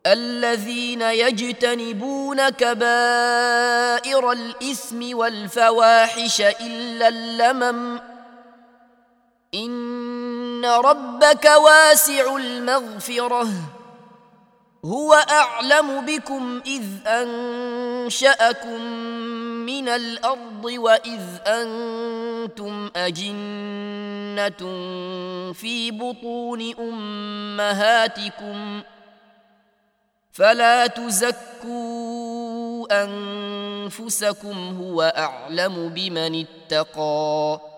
الذين يجتنبون كبائر الإثم والفواحش إلا اللمم إن ربك واسع المغفرة هو أعلم بكم إذ أنشأكم من الأرض وإذ أنتم أجنة في بطون أمهاتكم فلا تزكوا أنفسكم هو أعلم بمن اتقى